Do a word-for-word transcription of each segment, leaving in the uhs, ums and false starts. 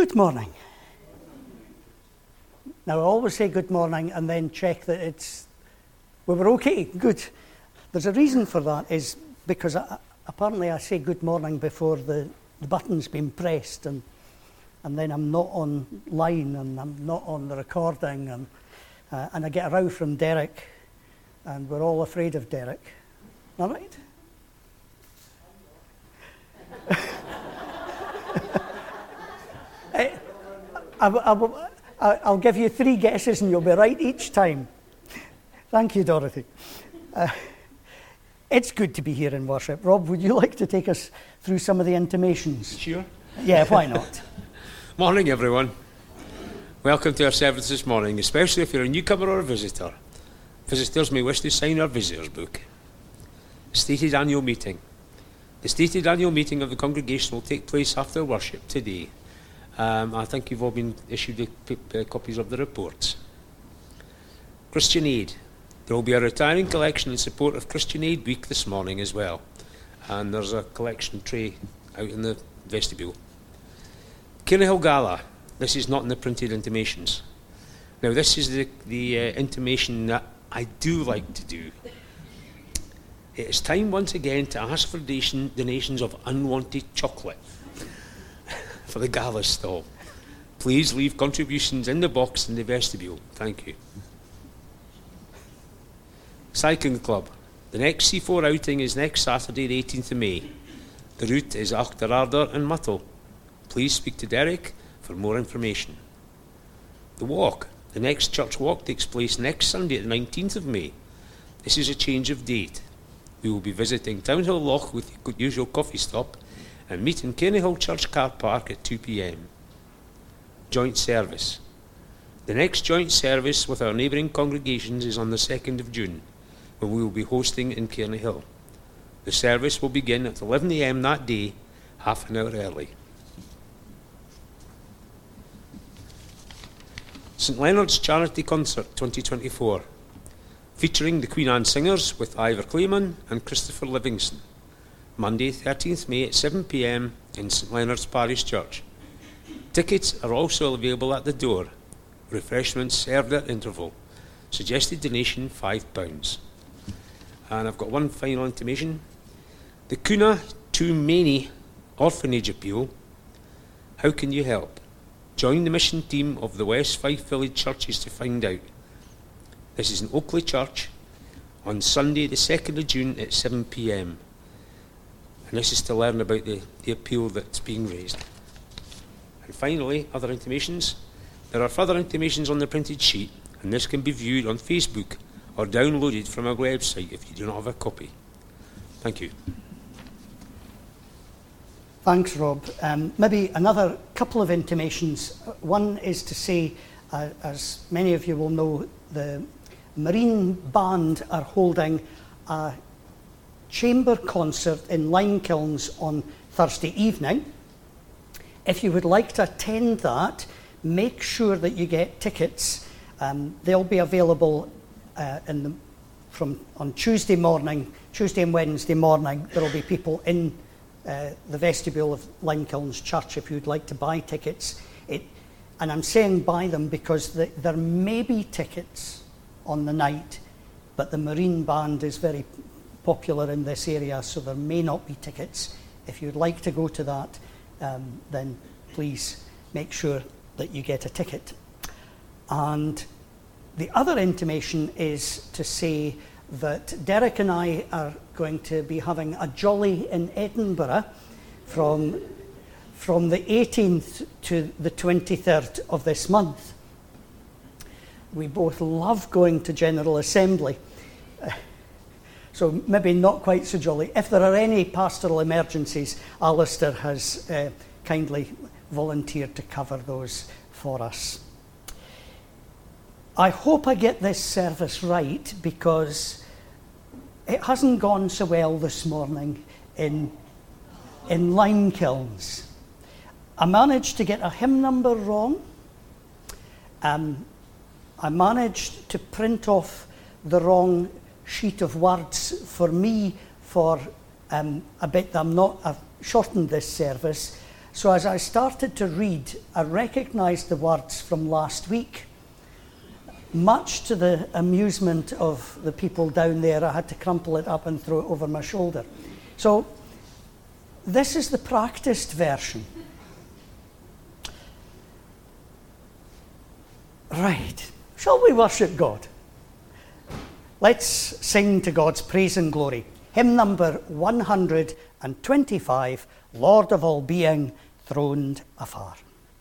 Good morning. Now, I always say good morning and then check that it's, we were okay, good. There's a reason for that, is because I, apparently I say good morning before the, the button's been pressed, and and then I'm not online and I'm not on the recording, and uh, and I get a row from Derek, and we're all afraid of Derek. All right? I, I, I, I, I'll give you three guesses and you'll be right each time. Thank you, Dorothy. Uh, it's good to be here in worship. Rob, would you like to take us through some of the intimations? Sure. Yeah, why not? Morning, everyone. Welcome to our service this morning, especially if you're a newcomer or a visitor. Visitors may wish to sign our visitors book. Stated annual meeting. The stated annual meeting of the congregation will take place after worship today. Um, I think you've all been issued the p- uh, copies of the reports. Christian Aid. There will be a retiring collection in support of Christian Aid Week this morning as well. And there's a collection tray out in the vestibule. Cairnhill Gala. This is not in the printed intimations. Now, this is the, the uh, intimation that I do like to do. It is time once again to ask for donation, donations of unwanted chocolate for the gala stall. Please leave contributions in the box in the vestibule. Thank you. Cycling Club. The next C four outing is next Saturday, the eighteenth of May. The route is Achterarder and Muttle. Please speak to Derek for more information. The Walk. The next church walk takes place next Sunday, the nineteenth of May. This is a change of date. We will be visiting Townhill Loch with the usual coffee stop and meet in Cairnhill Church car park at two p.m. Joint service. The next joint service with our neighbouring congregations is on the second of June, when we will be hosting in Cairnhill. The service will begin at eleven a.m. that day, half an hour early. St Leonard's Charity Concert twenty twenty-four, featuring the Queen Anne Singers with Ivor Clayman and Christopher Livingston. Monday, thirteenth of May at seven p.m. in St Leonard's Parish Church. Tickets are also available at the door. Refreshments served at interval. Suggested donation five pounds. And I've got one final intimation. The Cuna Tuamini Orphanage Appeal. How can you help? Join the mission team of the West Fife Village Churches to find out. This is in Oakley Church on Sunday the second of June at seven p.m. And this is to learn about the, the appeal that's being raised. And finally, other intimations. There are further intimations on the printed sheet, and this can be viewed on Facebook or downloaded from our website if you do not have a copy. Thank you. Thanks, Rob. Um, maybe another couple of intimations. One is to say, uh, as many of you will know, the Marine Band are holding a chamber concert in Limekilns on Thursday evening. If you would like to attend that, make sure that you get tickets. Um, they'll be available uh, in the, from on Tuesday morning, Tuesday and Wednesday morning. There will be people in uh, the vestibule of Limekilns Church if you'd like to buy tickets. It, and I'm saying buy them because the, there may be tickets on the night, but the Marine Band is very popular in this area, so there may not be tickets. If you'd like to go to that, um, then please make sure that you get a ticket. And the other intimation is to say that Derek and I are going to be having a jolly in Edinburgh from, from the eighteenth to the twenty-third of this month. We both love going to General Assembly. Uh, So maybe not quite so jolly. If there are any pastoral emergencies, Alistair has uh, kindly volunteered to cover those for us. I hope I get this service right, because it hasn't gone so well this morning in, in Limekilns. I managed to get a hymn number wrong. Um, I managed to print off the wrong sheet of words for me for um, a bit that I'm not, I've shortened this service. So as I started to read, I recognised the words from last week. Much to the amusement of the people down there, I had to crumple it up and throw it over my shoulder. So this is the practiced version. Right, shall we worship God? Let's sing to God's praise and glory. Hymn number one hundred twenty-five, Lord of all being, throned afar.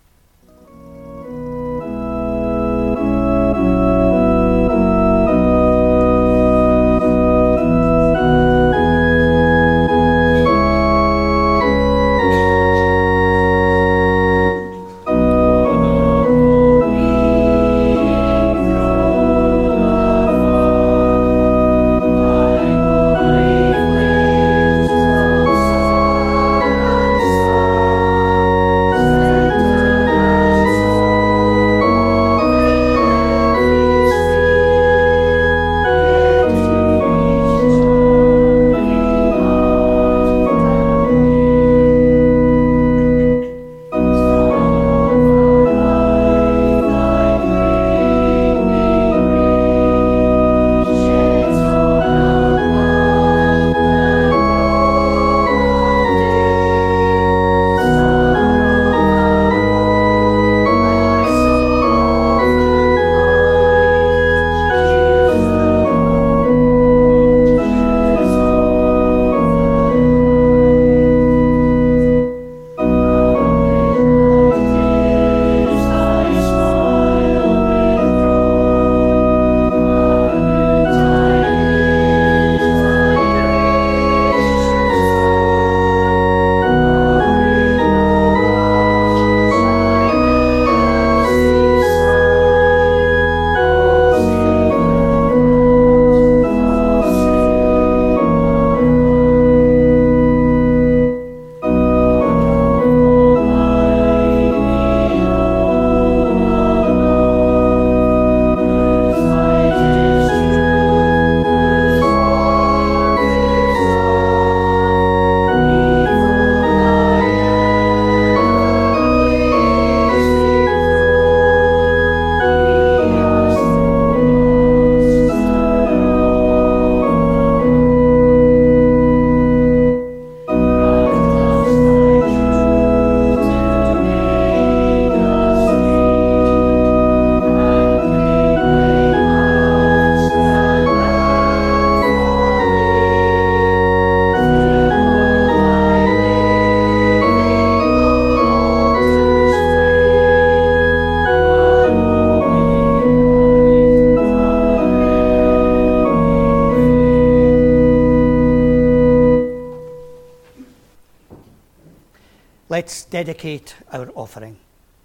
Let's dedicate our offering.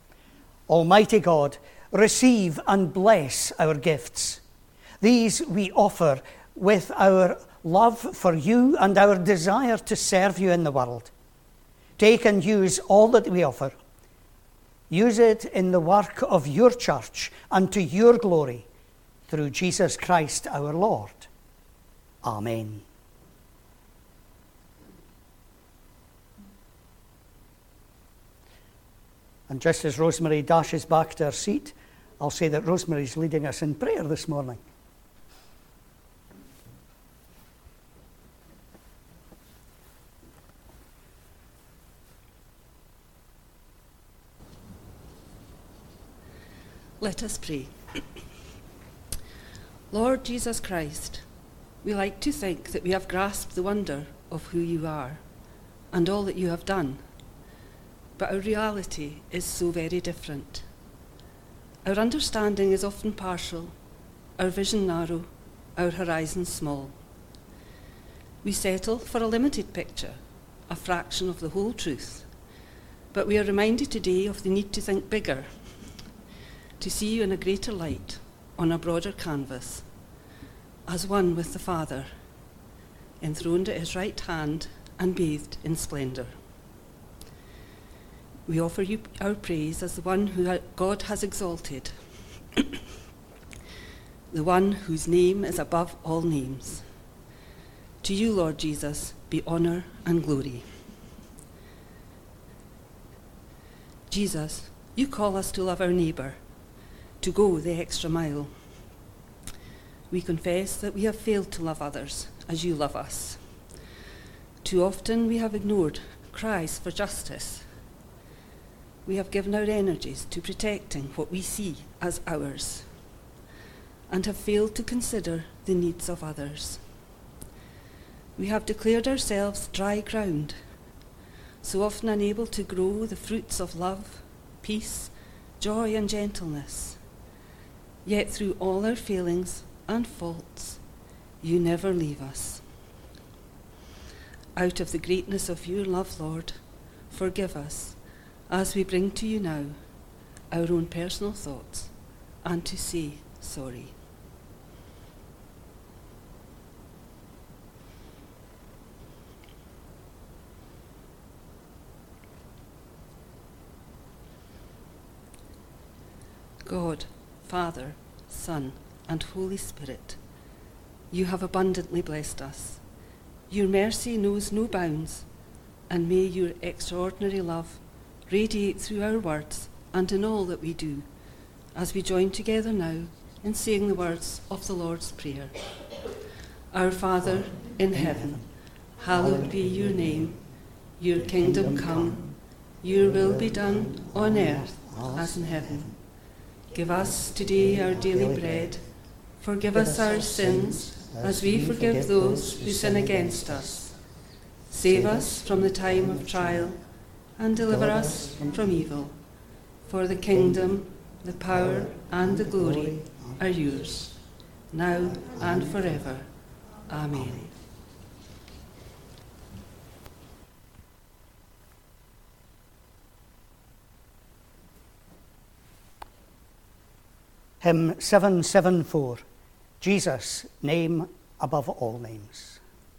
Almighty God, receive and bless our gifts. These we offer with our love for you and our desire to serve you in the world. Take and use all that we offer. Use it in the work of your church and to your glory, through Jesus Christ our Lord. Amen. And just as Rosemary dashes back to her seat, I'll say that Rosemary's leading us in prayer this morning. Let us pray. Lord Jesus Christ, we like to think that we have grasped the wonder of who you are and all that you have done. But our reality is so very different. Our understanding is often partial, our vision narrow, our horizon small. We settle for a limited picture, a fraction of the whole truth. But we are reminded today of the need to think bigger, to see you in a greater light, on a broader canvas, as one with the Father, enthroned at his right hand and bathed in splendour. We offer you our praise as the one who God has exalted, the one whose name is above all names. To you, Lord Jesus, be honour and glory. Jesus, you call us to love our neighbour, to go the extra mile. We confess that we have failed to love others as you love us. Too often we have ignored cries for justice. We have given our energies to protecting what we see as ours, and have failed to consider the needs of others. We have declared ourselves dry ground, so often unable to grow the fruits of love, peace, joy and gentleness. Yet through all our failings and faults, you never leave us. Out of the greatness of your love, Lord, forgive us as we bring to you now our own personal thoughts and to say sorry. God, Father, Son, and Holy Spirit, you have abundantly blessed us. Your mercy knows no bounds, and may your extraordinary love radiate through our words and in all that we do, as we join together now in saying the words of the Lord's Prayer. Our Father in heaven, hallowed be your name. Your kingdom come, your will be done on earth as in heaven. Give us today our daily bread. Forgive us our sins, as we forgive those who sin against us. Save us from the time of trial, and deliver us from evil. For the kingdom, the power, and the glory are yours, now and forever. Amen. Hymn seven seven four, Jesus, name above all names.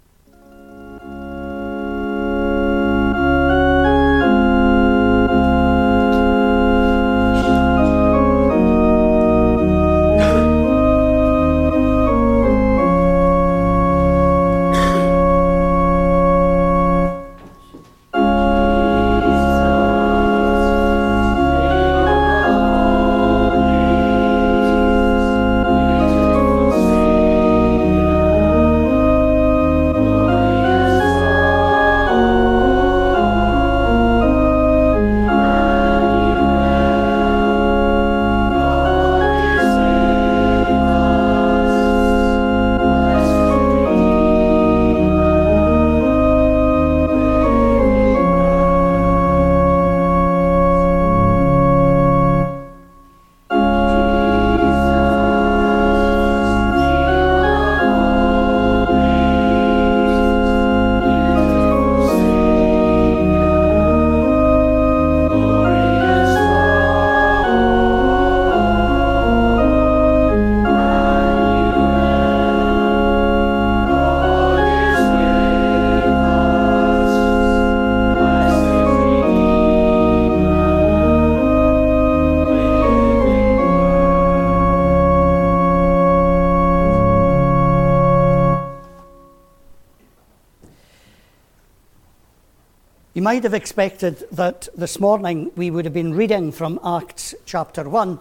You might have expected that this morning we would have been reading from Acts chapter one,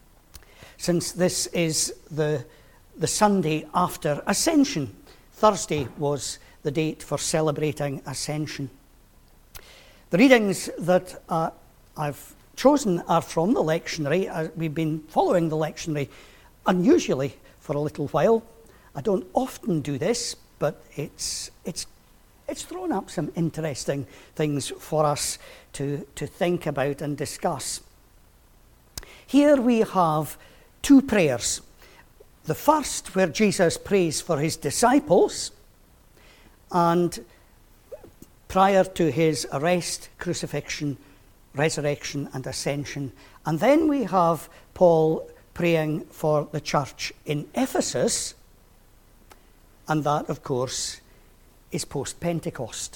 since this is the, the Sunday after Ascension. Thursday was the date for celebrating Ascension. The readings that uh, I've chosen are from the lectionary. Uh, we've been following the lectionary unusually for a little while. I don't often do this, but it's it's It's thrown up some interesting things for us to, to think about and discuss. Here we have two prayers. The first, where Jesus prays for his disciples, and prior to his arrest, crucifixion, resurrection, and ascension. And then we have Paul praying for the church in Ephesus, and that, of course, is post-Pentecost.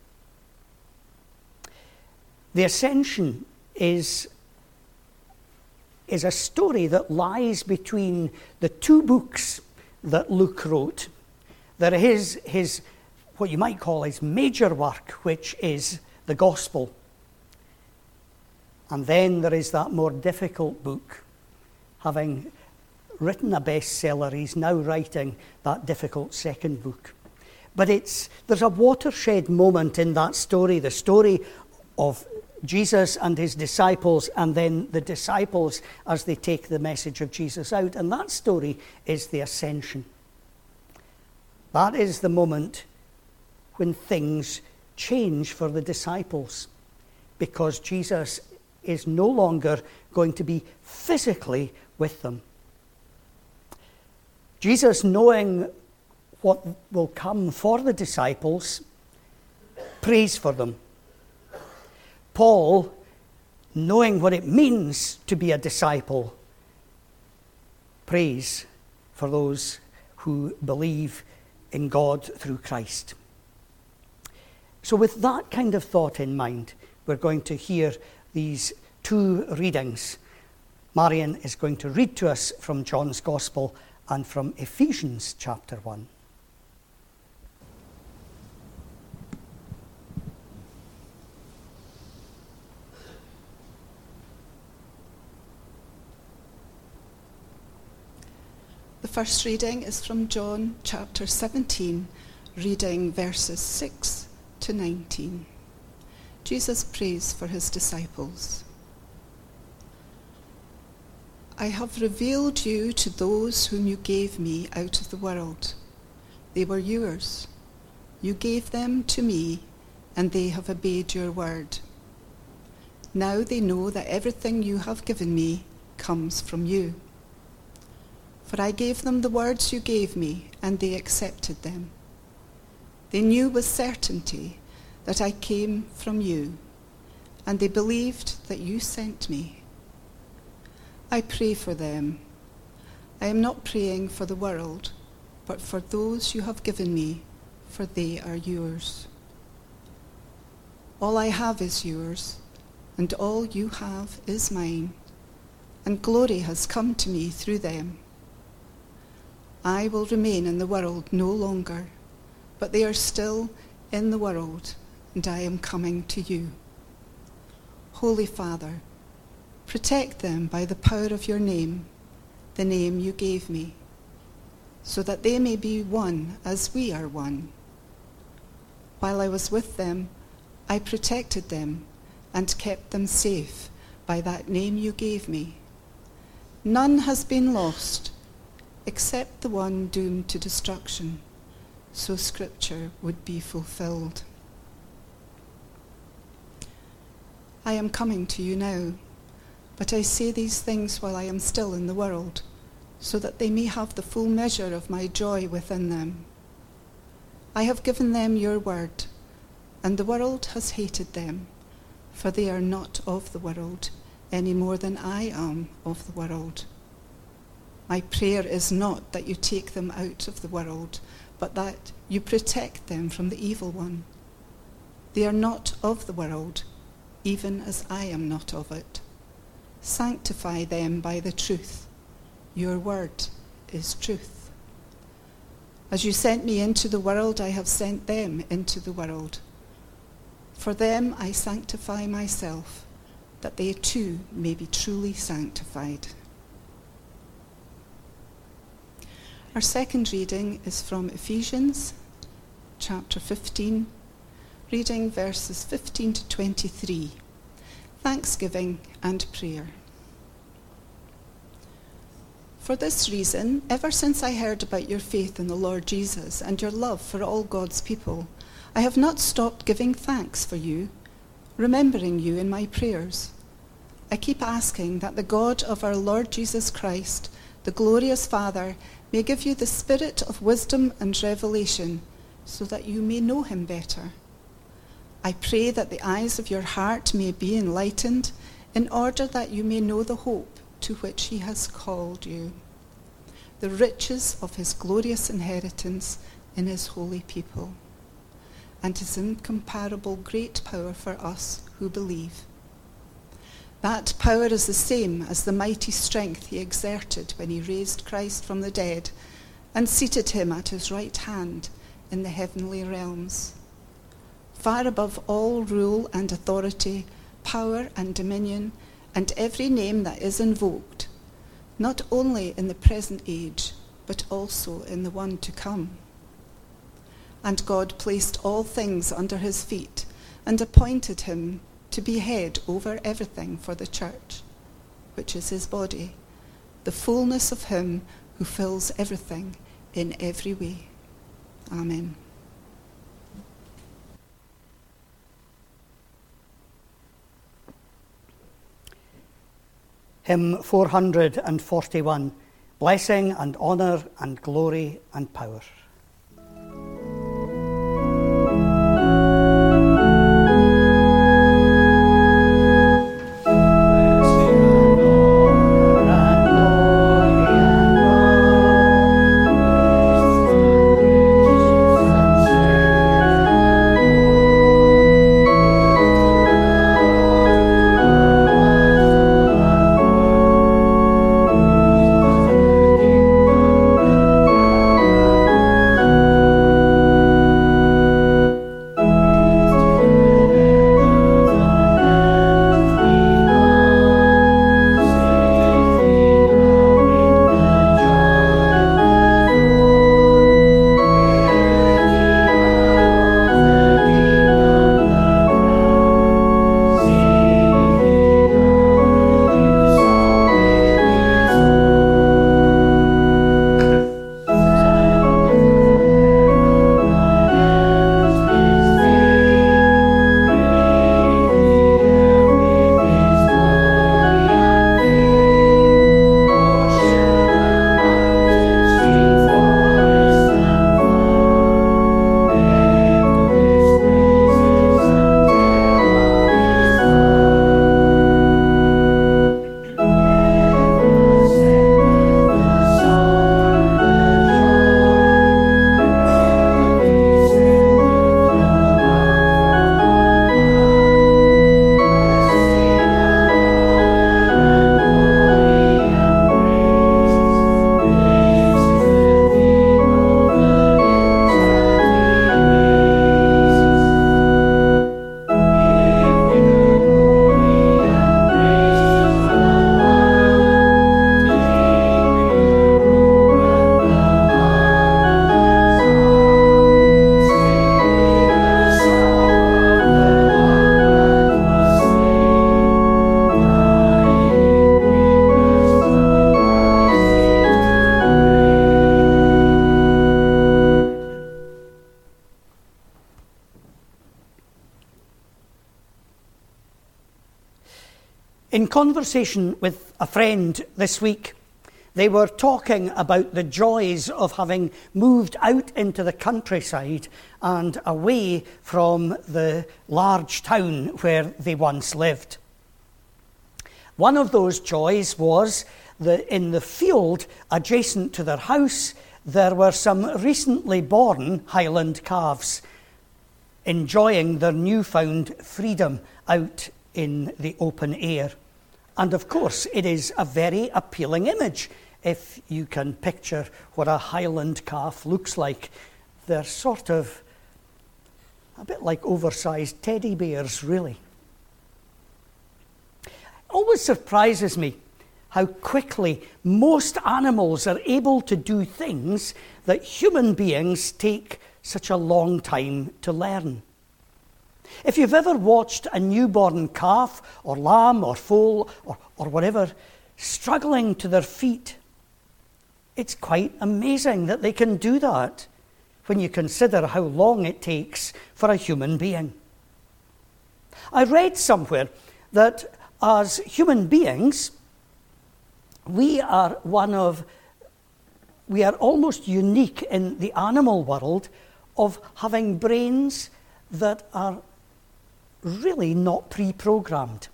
The Ascension is, is a story that lies between the two books that Luke wrote. There is his, what you might call his major work, which is the Gospel. And then there is that more difficult book. Having written a bestseller, he's now writing that difficult second book. But it's there's a watershed moment in that story, the story of Jesus and his disciples, and then the disciples as they take the message of Jesus out. And that story is the ascension. That is the moment when things change for the disciples, because Jesus is no longer going to be physically with them. Jesus, knowing what will come for the disciples, prays for them. Paul, knowing what it means to be a disciple, prays for those who believe in God through Christ. So with that kind of thought in mind, we're going to hear these two readings. Marion is going to read to us from John's Gospel and from Ephesians chapter one. The first reading is from John chapter seventeen, reading verses six to nineteen. Jesus prays for his disciples. I have revealed you to those whom you gave me out of the world. They were yours. You gave them to me, and they have obeyed your word. Now they know that everything you have given me comes from you. For I gave them the words you gave me, and they accepted them. They knew with certainty that I came from you, and they believed that you sent me. I pray for them. I am not praying for the world, but for those you have given me, for they are yours. All I have is yours, and all you have is mine, and glory has come to me through them. I will remain in the world no longer, but they are still in the world, and I am coming to you. Holy Father, protect them by the power of your name, the name you gave me, so that they may be one as we are one. While I was with them, I protected them and kept them safe by that name you gave me. None has been lost, except the one doomed to destruction, so Scripture would be fulfilled. I am coming to you now, but I say these things while I am still in the world, so that they may have the full measure of my joy within them. I have given them your word, and the world has hated them, for they are not of the world, any more than I am of the world. My prayer is not that you take them out of the world, but that you protect them from the evil one. They are not of the world, even as I am not of it. Sanctify them by the truth. Your word is truth. As you sent me into the world, I have sent them into the world. For them I sanctify myself, that they too may be truly sanctified. Our second reading is from Ephesians chapter fifteen, reading verses fifteen to twenty-three, thanksgiving and prayer. For this reason, ever since I heard about your faith in the Lord Jesus and your love for all God's people, I have not stopped giving thanks for you, remembering you in my prayers. I keep asking that the God of our Lord Jesus Christ, the glorious Father, may give you the spirit of wisdom and revelation, so that you may know him better. I pray that the eyes of your heart may be enlightened, in order that you may know the hope to which he has called you, the riches of his glorious inheritance in his holy people, and his incomparable great power for us who believe. That power is the same as the mighty strength he exerted when he raised Christ from the dead and seated him at his right hand in the heavenly realms, far above all rule and authority, power and dominion, and every name that is invoked, not only in the present age, but also in the one to come. And God placed all things under his feet, and appointed him to be head over everything for the church, which is his body, the fullness of him who fills everything in every way. Amen. Hymn four hundred forty-one, Blessing and Honour and Glory and Power. In conversation with a friend this week, they were talking about the joys of having moved out into the countryside and away from the large town where they once lived. One of those joys was that in the field adjacent to their house, there were some recently born Highland calves enjoying their newfound freedom out in the open air. And of course, it is a very appealing image if you can picture what a Highland calf looks like. They're sort of a bit like oversized teddy bears, really. It always surprises me how quickly most animals are able to do things that human beings take such a long time to learn. If you've ever watched a newborn calf or lamb or foal or, or whatever struggling to their feet, it's quite amazing that they can do that when you consider how long it takes for a human being. I read somewhere that as human beings, we are one of, we are almost unique in the animal world of having brains that are really not pre-programmed.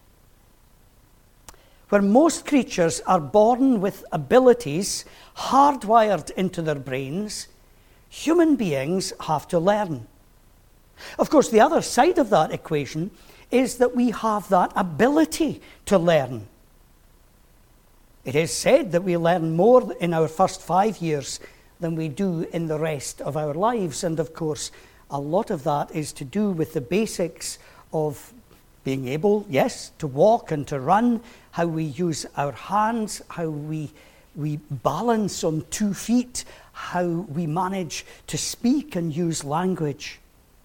Where most creatures are born with abilities hardwired into their brains, human beings have to learn. Of course, the other side of that equation is that we have that ability to learn. It is said that we learn more in our first five years than we do in the rest of our lives, and of course, a lot of that is to do with the basics of Being able, yes, to walk and to run, how we use our hands, how we, we balance on two feet, how we manage to speak and use language.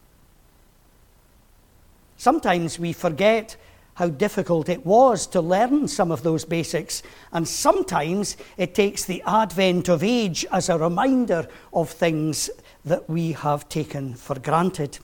Sometimes we forget how difficult it was to learn some of those basics, and sometimes it takes the advent of age as a reminder of things that we have taken for granted.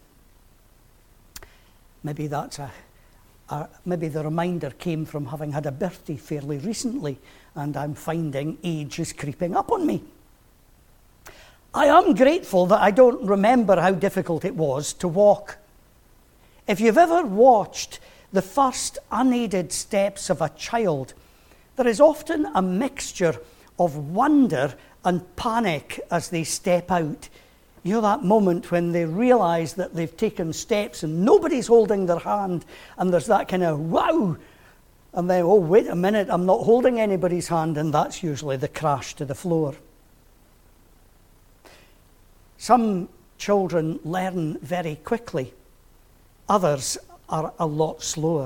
Maybe that's a, a maybe the reminder came from having had a birthday fairly recently, and I'm finding age is creeping up on me. I am grateful that I don't remember how difficult it was to walk. If you've ever watched the first unaided steps of a child, there is often a mixture of wonder and panic as they step out. You know that moment when they realise that they've taken steps and nobody's holding their hand, and there's that kind of wow, and then, oh, wait a minute, I'm not holding anybody's hand, and that's usually the crash to the floor. Some children learn very quickly. Others are a lot slower.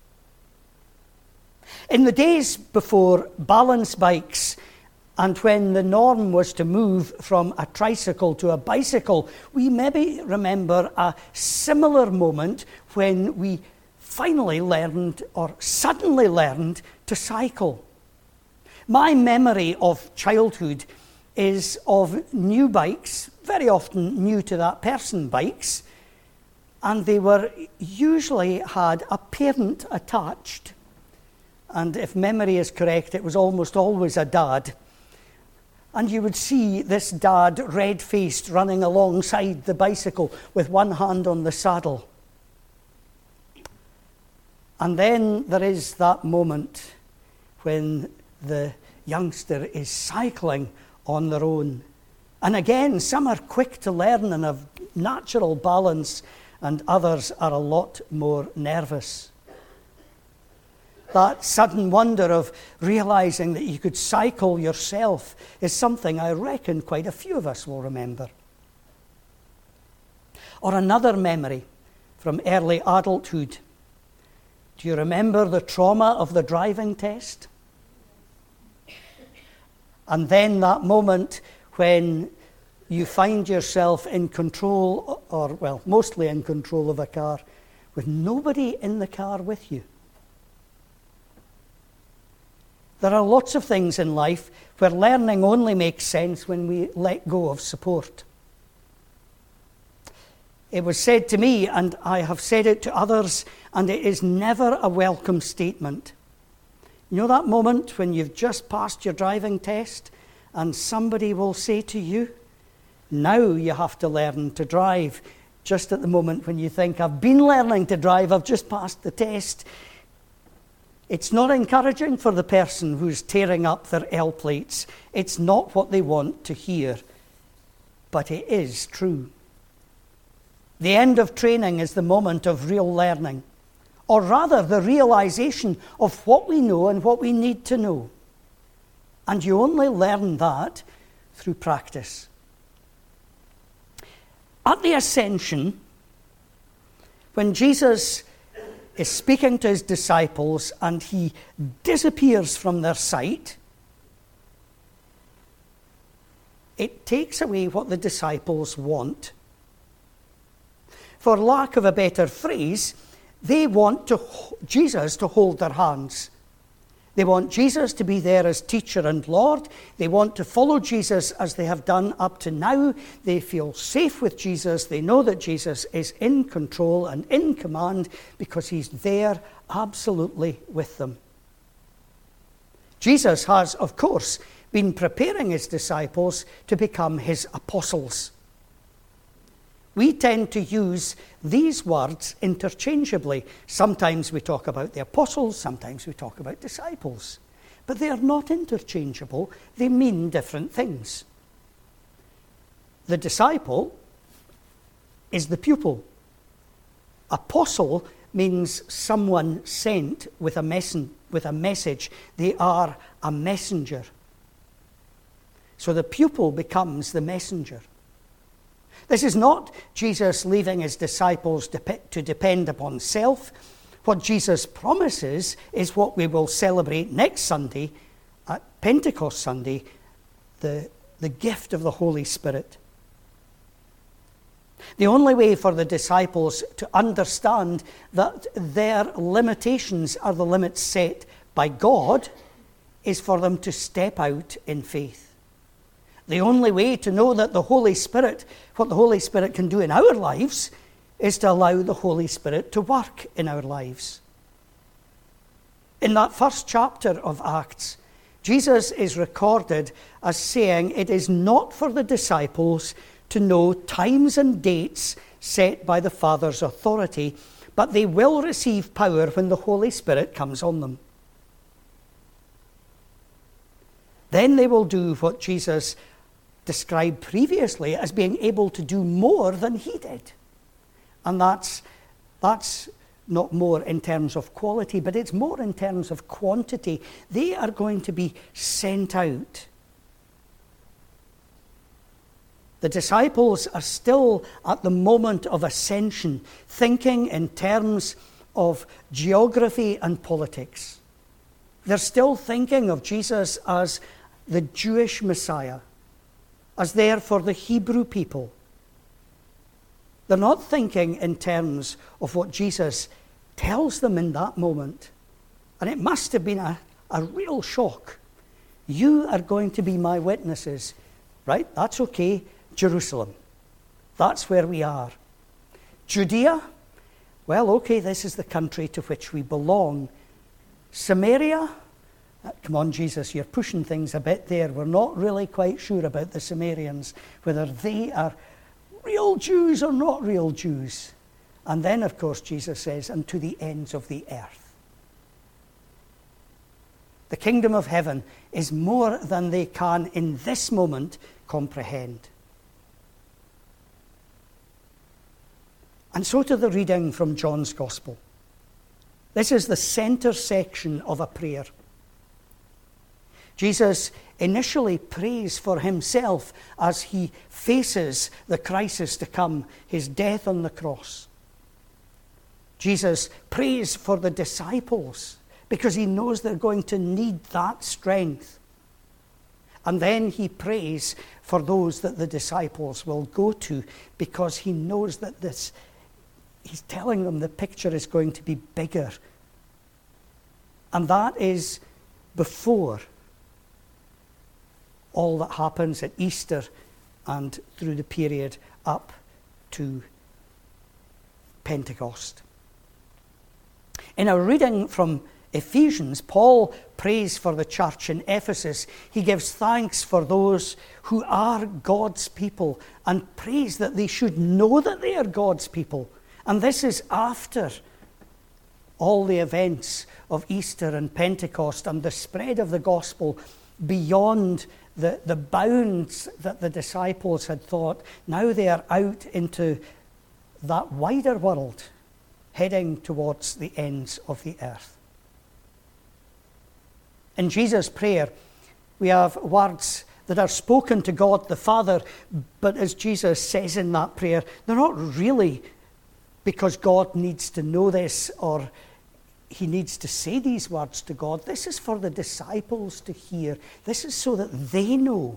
In the days before balance bikes, and when the norm was to move from a tricycle to a bicycle, we maybe remember a similar moment when we finally learned, or suddenly learned, to cycle. My memory of childhood is of new bikes, very often new to that person bikes, and they were usually had a parent attached. And if memory is correct, it was almost always a dad. And you would see this dad, red-faced, running alongside the bicycle with one hand on the saddle. And then there is that moment when the youngster is cycling on their own. And again, some are quick to learn and have natural balance, and others are a lot more nervous. That sudden wonder of realising that you could cycle yourself is something I reckon quite a few of us will remember. Or another memory from early adulthood. Do you remember the trauma of the driving test? And then that moment when you find yourself in control, or well, mostly in control of a car, with nobody in the car with you. There are lots of things in life where learning only makes sense when we let go of support. It was said to me, and I have said it to others, and it is never a welcome statement. You know that moment when you've just passed your driving test and somebody will say to you, now you have to learn to drive. Just at the moment when you think, I've been learning to drive, I've just passed the test. It's not encouraging for the person who's tearing up their L plates. It's not what they want to hear, but it is true. The end of training is the moment of real learning, or rather the realization of what we know and what we need to know. And you only learn that through practice. At the Ascension, when Jesus is speaking to his disciples and he disappears from their sight, it takes away what the disciples want. For lack of a better phrase, they want to, Jesus to hold their hands. They want Jesus to be there as teacher and Lord. They want to follow Jesus as they have done up to now. They feel safe with Jesus. They know that Jesus is in control and in command because he's there absolutely with them. Jesus has, of course, been preparing his disciples to become his apostles. We tend to use these words interchangeably. Sometimes we talk about the apostles, sometimes we talk about disciples. But they are not interchangeable. They mean different things. The disciple is the pupil. Apostle means someone sent with a, messen- with a message. They are a messenger. So the pupil becomes the messenger. This is not Jesus leaving his disciples dep- to depend upon self What Jesus promises is what we will celebrate next Sunday, at Pentecost Sunday, the, the gift of the Holy Spirit. The only way for the disciples to understand that their limitations are the limits set by God is for them to step out in faith. The only way to know that the Holy Spirit, what the Holy Spirit can do in our lives, is to allow the Holy Spirit to work in our lives. In that first chapter of Acts, Jesus is recorded as saying it is not for the disciples to know times and dates set by the Father's authority, but they will receive power when the Holy Spirit comes on them. Then they will do what Jesus described previously as being able to do more than he did. And that's, that's not more in terms of quality, but it's more in terms of quantity. They are going to be sent out. The disciples are still at the moment of ascension, thinking in terms of geography and politics. They're still thinking of Jesus as the Jewish Messiah, as there for the Hebrew people. They're not thinking in terms of what Jesus tells them in that moment. And it must have been a, a real shock. You are going to be my witnesses. Right? That's okay. Jerusalem. That's where we are. Judea? Well, okay, this is the country to which we belong. Samaria? Uh, come on, Jesus, you're pushing things a bit there. We're not really quite sure about the Samaritans, whether they are real Jews or not real Jews. And then, of course, Jesus says, and to the ends of the earth. The kingdom of heaven is more than they can, in this moment, comprehend. And so to the reading from John's Gospel. This is the center section of a prayer. Jesus initially prays for himself as he faces the crisis to come, his death on the cross. Jesus prays for the disciples because he knows they're going to need that strength. And then he prays for those that the disciples will go to because he knows that this, he's telling them the picture is going to be bigger. And that is before all that happens at Easter and through the period up to Pentecost. In our reading from Ephesians, Paul prays for the church in Ephesus. He gives thanks for those who are God's people and prays that they should know that they are God's people. And this is after all the events of Easter and Pentecost and the spread of the gospel beyond the, the bounds that the disciples had thought. Now they are out into that wider world, heading towards the ends of the earth. In Jesus' prayer, we have words that are spoken to God the Father, but as Jesus says in that prayer, they're not really because God needs to know this or he needs to say these words to God. This is for the disciples to hear. This is so that they know.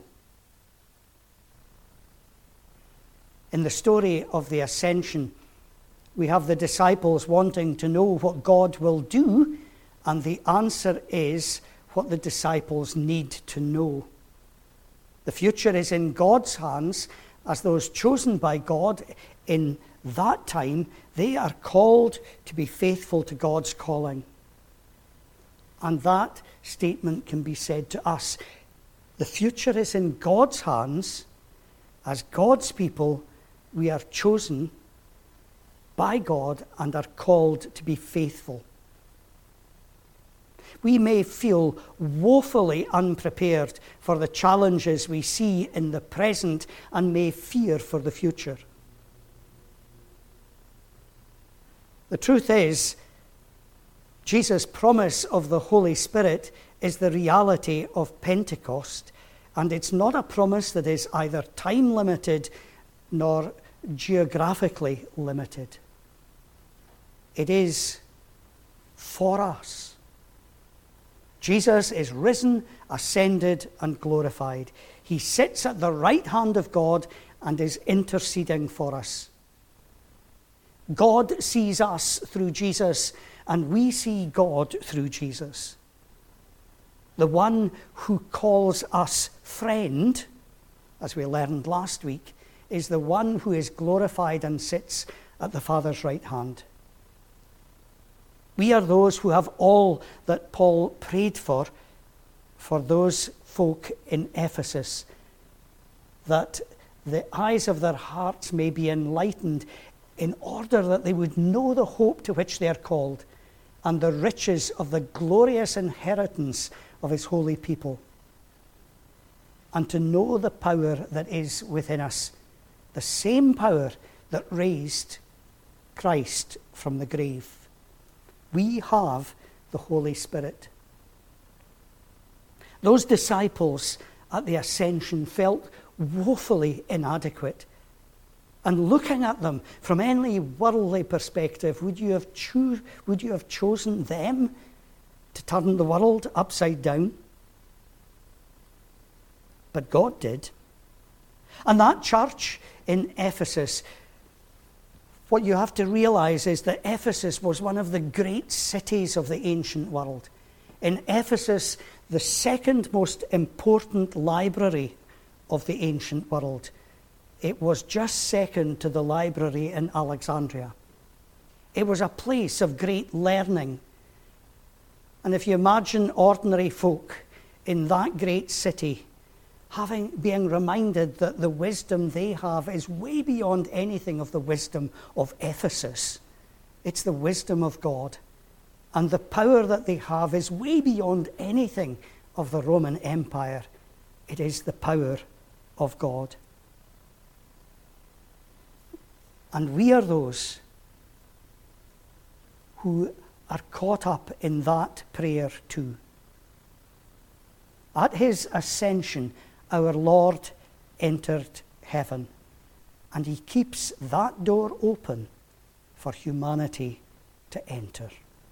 In the story of the ascension, we have the disciples wanting to know what God will do, and the answer is what the disciples need to know. The future is in God's hands. As those chosen by God in that time, they are called to be faithful to God's calling. And that statement can be said to us. The future is in God's hands. As God's people, we are chosen by God and are called to be faithful. We may feel woefully unprepared for the challenges we see in the present and may fear for the future. The truth is, Jesus' promise of the Holy Spirit is the reality of Pentecost, and it's not a promise that is either time-limited nor geographically limited. It is for us. Jesus is risen, ascended, and glorified. He sits at the right hand of God and is interceding for us. God sees us through Jesus, and we see God through Jesus. The one who calls us friend, as we learned last week, is the one who is glorified and sits at the Father's right hand. We are those who have all that Paul prayed for, for those folk in Ephesus, that the eyes of their hearts may be enlightened in order that they would know the hope to which they are called and the riches of the glorious inheritance of his holy people, and to know the power that is within us, the same power that raised Christ from the grave. We have the Holy Spirit. Those disciples at the ascension felt woefully inadequate. And looking at them from any worldly perspective, would you have cho- would you have chosen them to turn the world upside down? But God did. And that church in Ephesus, what you have to realize is that Ephesus was one of the great cities of the ancient world. In Ephesus, the second most important library of the ancient world, it was just second to the library in Alexandria. It was a place of great learning. And if you imagine ordinary folk in that great city having being reminded that the wisdom they have is way beyond anything of the wisdom of Ephesus. It's the wisdom of God. And the power that they have is way beyond anything of the Roman Empire. It is the power of God. And we are those who are caught up in that prayer too. At his ascension, our Lord entered heaven, and he keeps that door open for humanity to enter.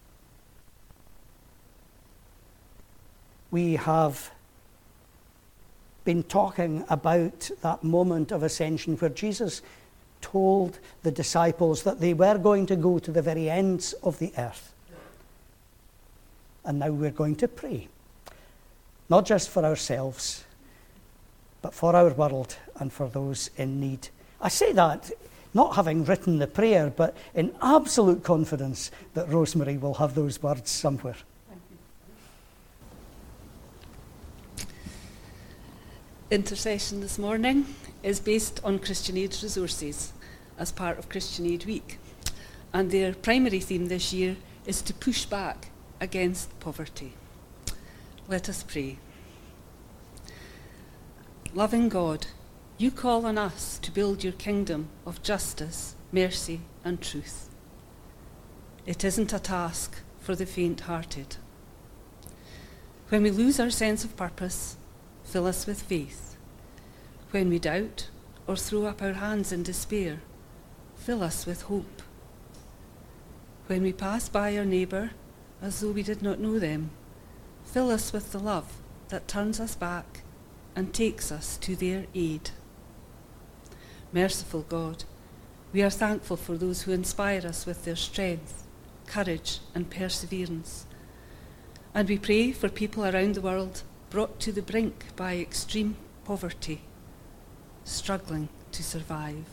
We have been talking about that moment of ascension where Jesus told the disciples that they were going to go to the very ends of the earth. And now we're going to pray, not just for ourselves, but for our world and for those in need. I say that not having written the prayer, but in absolute confidence that Rosemary will have those words somewhere. Intercession this morning is based on Christian Aid's resources as part of Christian Aid Week. And their primary theme this year is to push back against poverty. Let us pray. Loving God, you call on us to build your kingdom of justice, mercy, and truth. It isn't a task for the faint-hearted. When we lose our sense of purpose, fill us with faith. When we doubt or throw up our hands in despair, fill us with hope. When we pass by our neighbour as though we did not know them, fill us with the love that turns us back and takes us to their aid. Merciful God, we are thankful for those who inspire us with their strength, courage, and perseverance. And we pray for people around the world brought to the brink by extreme poverty, struggling to survive.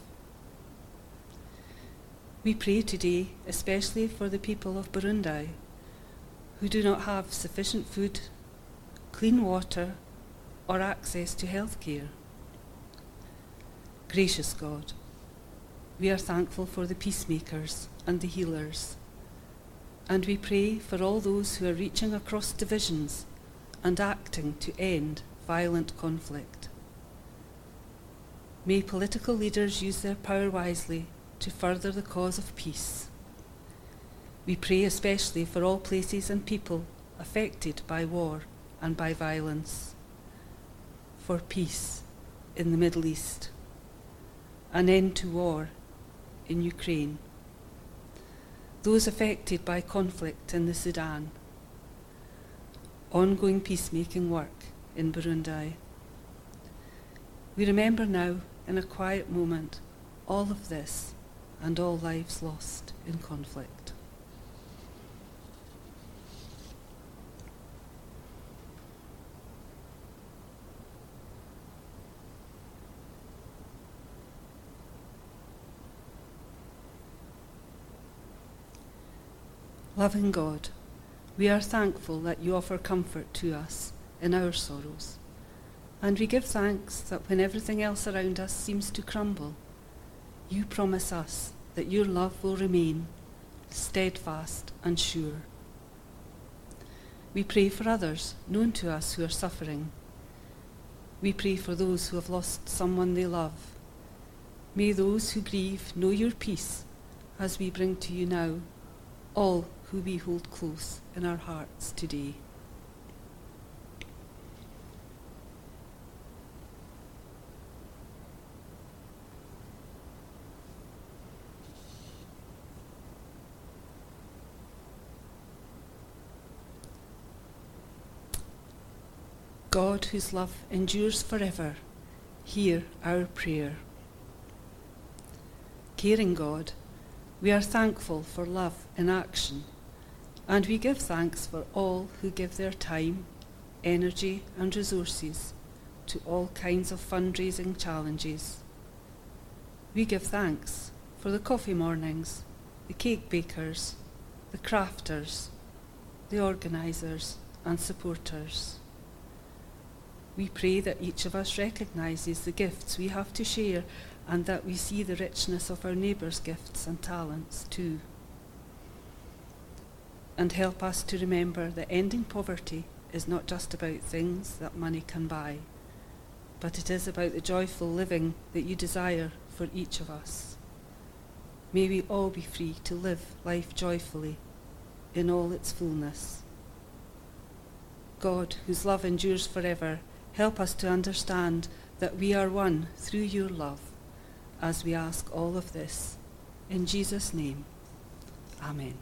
We pray today especially for the people of Burundi who do not have sufficient food, clean water, or access to health care. Gracious God, we are thankful for the peacemakers and the healers, and we pray for all those who are reaching across divisions and acting to end violent conflict. May political leaders use their power wisely to further the cause of peace. We pray especially for all places and people affected by war and by violence, for peace in the Middle East, an end to war in Ukraine, those affected by conflict in the Sudan, ongoing peacemaking work in Burundi. We remember now, in a quiet moment, all of this and all lives lost in conflict. Loving God, we are thankful that you offer comfort to us in our sorrows, and we give thanks that when everything else around us seems to crumble, you promise us that your love will remain steadfast and sure. We pray for others known to us who are suffering. We pray for those who have lost someone they love. May those who grieve know your peace as we bring to you now all who we hold close in our hearts today. God, whose love endures forever, hear our prayer. Caring God, we are thankful for love in action, and we give thanks for all who give their time, energy and resources to all kinds of fundraising challenges. We give thanks for the coffee mornings, the cake bakers, the crafters, the organisers and supporters. We pray that each of us recognises the gifts we have to share and that we see the richness of our neighbours' gifts and talents too. And help us to remember that ending poverty is not just about things that money can buy, but it is about the joyful living that you desire for each of us. May we all be free to live life joyfully in all its fullness. God, whose love endures forever, help us to understand that we are one through your love, as we ask all of this. In Jesus' name, Amen.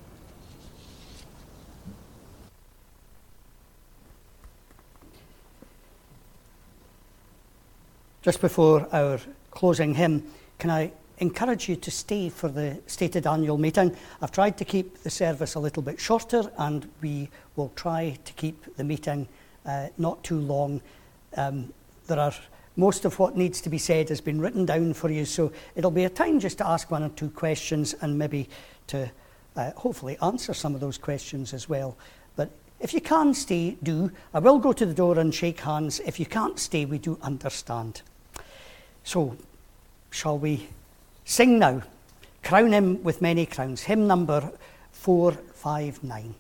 Just before our closing hymn, can I encourage you to stay for the stated annual meeting? I've tried to keep the service a little bit shorter, and we will try to keep the meeting uh, not too long. Um, there are most of what needs to be said has been written down for you, so it'll be a time just to ask one or two questions and maybe to uh, hopefully answer some of those questions as well. But if you can stay, do. I will go to the door and shake hands. If you can't stay, we do understand. So, shall we sing now? Crown him with many crowns. Hymn number four five nine.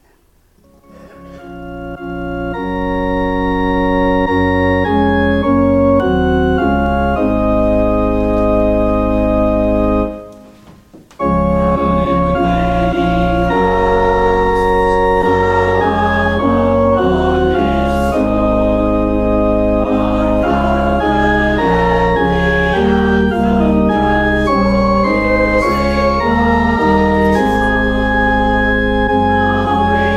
Amen.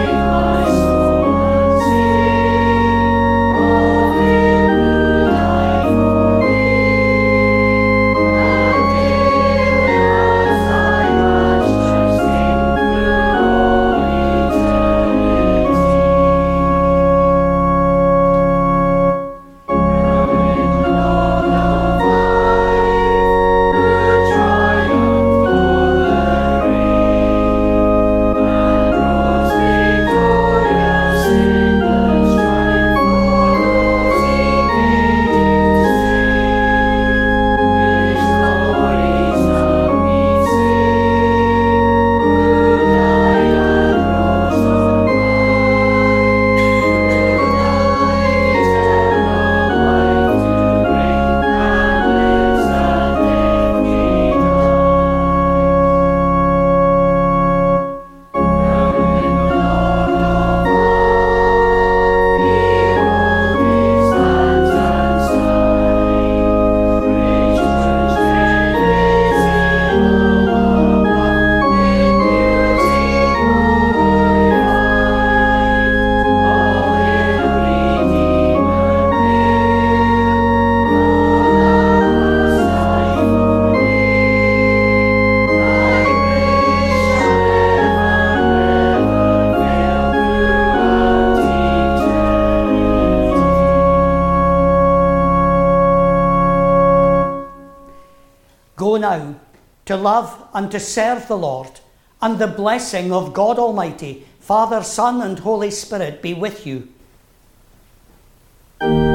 to love and to serve the Lord, and the blessing of God Almighty, Father, Son, and Holy Spirit be with you.